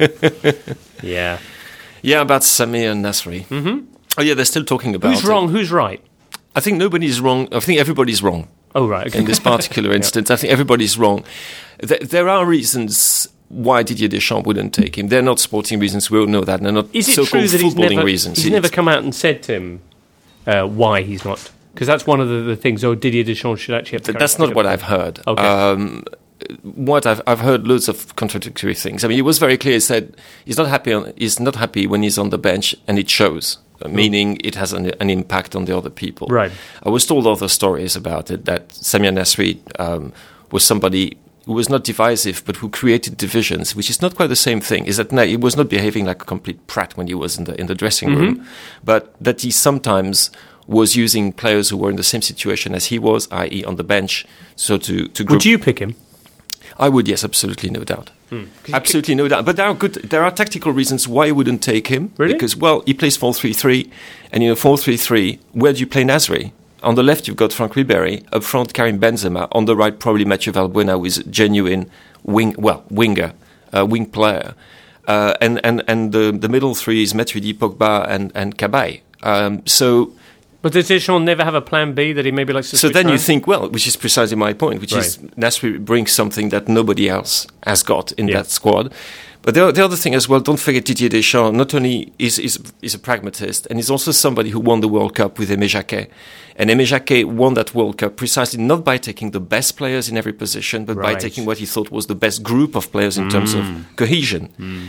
yeah. Yeah, about Samir Nasri. Mm-hmm. Oh, yeah, they're still talking about Who's wrong, it. who's right? I think nobody's wrong. I think everybody's wrong. Oh, right. Okay. In this particular instance, yeah. I think everybody's wrong. Th- there are reasons why Didier Deschamps wouldn't take him. They're not sporting reasons, we all know that. They're not Is it so-called true that he's footballing never, reasons. he's never come out and said to him uh, why he's not? Because that's one of the, the things, oh, Didier Deschamps should actually have to... That's not what I've heard. Okay. Um, what I've I've heard loads of contradictory things. I mean, he was very clear. He said he's not happy. On, he's not happy when he's on the bench, and it shows. Mm. Meaning, it has an, an impact on the other people. Right. I was told other stories about it. That Samir Nasri um, was somebody who was not divisive, but who created divisions, which is not quite the same thing. Is that no, he was not behaving like a complete prat when he was in the in the dressing mm-hmm. room, but that he sometimes was using players who were in the same situation as he was, that is, on the bench. So to to group. Would you pick him? I would, yes, absolutely, no doubt. Hmm. Absolutely, no doubt. But there are good. There are tactical reasons why you wouldn't take him. Really? Because, well, he plays four three three, and in a four three three, where do you play Nasri? On the left, you've got Franck Ribéry. Up front, Karim Benzema. On the right, probably Mathieu Valbuena, who is a genuine wing, well, winger, uh, wing player. Uh, and and and the the middle three is Matuidi, Pogba, and and Cabaye. Um, so. But does Deschamps never have a plan B that he maybe likes to So switch then around? you think, well, which is precisely my point, which Right. is Nasri brings something that nobody else has got in Yeah. that squad. But the, the other thing as well, don't forget Didier Deschamps, not only is, is, is a pragmatist, and he's also somebody who won the World Cup with Aimé Jacquet. And Aimé Jacquet won that World Cup precisely not by taking the best players in every position, but by Right. taking what he thought was the best group of players in terms of cohesion,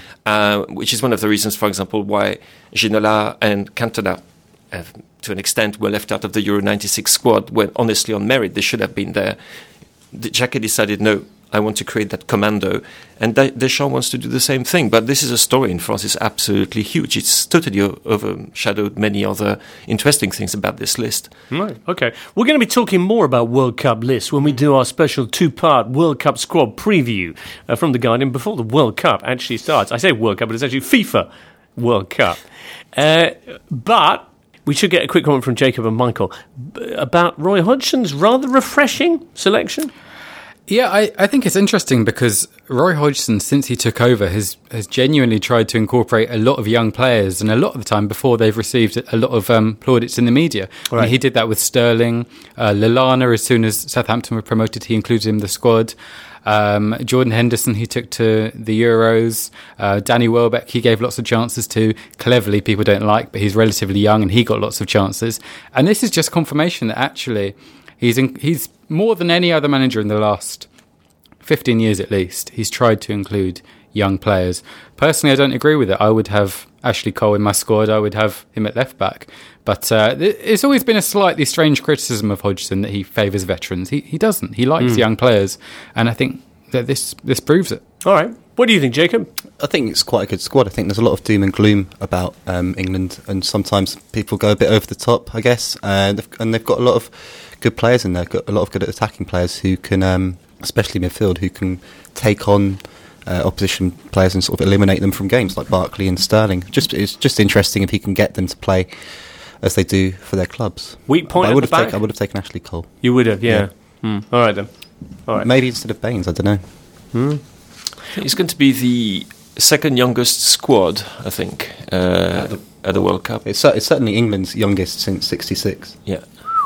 uh, which is one of the reasons, for example, why Ginola and Cantona have, to an extent, were left out of the Euro ninety-six squad when, honestly, on merit, they should have been there. The Jacquet decided, no, I want to create that commando. And De- Deschamps wants to do the same thing. But this is a story in France. It's absolutely huge. It's totally o- overshadowed many other interesting things about this list. Right, okay. We're going to be talking more about World Cup lists when we do our special two-part World Cup squad preview uh, from The Guardian before the World Cup actually starts. I say World Cup, but it's actually FIFA World Cup. Uh, but we should get a quick comment from Jacob and Michael b- about Roy Hodgson's rather refreshing selection. Yeah, I, I think it's interesting because Roy Hodgson, since he took over, has, has genuinely tried to incorporate a lot of young players, and a lot of the time before they've received a lot of um, plaudits in the media. Right. I mean, he did that with Sterling, uh, Lallana. As soon as Southampton were promoted, he included him in the squad. Um, Jordan Henderson, he took to the Euros. Uh, Danny Welbeck, he gave lots of chances to. Cleverly, people don't like, but he's relatively young and he got lots of chances. And this is just confirmation that actually he's in, he's more than any other manager in the last fifteen years at least. He's tried to include young players. Personally, I don't agree with it. I would have Ashley Cole in my squad. I would have him at left back. But uh, it's always been a slightly strange criticism of Hodgson that he favours veterans. He he doesn't. He likes mm. young players, and I think that this this proves it. All right. What do you think, Jacob? I think it's quite a good squad. I think there's a lot of doom and gloom about um, England, and sometimes people go a bit over the top, I guess. Uh, they've, and they've got a lot of good players in there, got a lot of good attacking players who can, um, especially midfield, who can take on uh, opposition players and sort of eliminate them from games, like Barkley and Sterling. Just it's just interesting if he can get them to play as they do for their clubs. Weak point But I at would the have back? taken I would have taken Ashley Cole. You would have, yeah. yeah. Hmm. All right, then. All right. Maybe instead of Baines, I don't know. Hmm. It's going to be the second youngest squad, I think, uh, at, the, at the World Cup. It's, cer- it's certainly England's youngest since sixty-six. Yeah.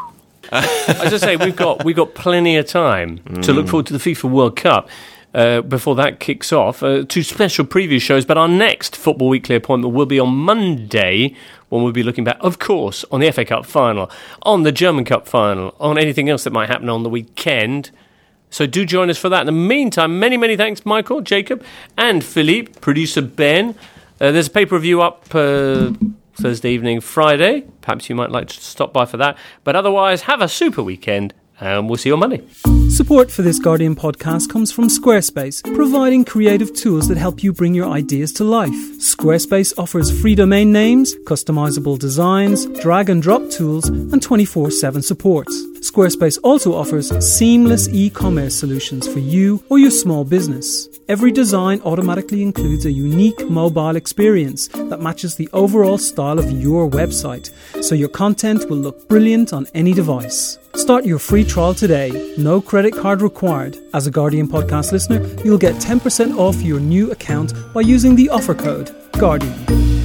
As I say, we've got we've got plenty of time mm. to look forward to the FIFA World Cup uh, before that kicks off. Uh, two special preview shows, but our next Football Weekly appointment will be on Monday, when we'll be looking back, of course, on the F A Cup final, on the German Cup final, on anything else that might happen on the weekend. So do join us for that. In the meantime, many, many thanks, Michael, Jacob, and Philippe, producer Ben. Uh, there's a pay-per-view up uh, Thursday evening, Friday. Perhaps you might like to stop by for that. But otherwise, have a super weekend, and we'll see you on Monday. Support for this Guardian podcast comes from Squarespace, providing creative tools that help you bring your ideas to life. Squarespace offers free domain names, customizable designs, drag and drop tools, and twenty-four seven support. Squarespace also offers seamless e-commerce solutions for you or your small business. Every design automatically includes a unique mobile experience that matches the overall style of your website, so your content will look brilliant on any device. Start your free trial today. No credit card required. As a Guardian podcast listener, you'll get ten percent off your new account by using the offer code GUARDIAN.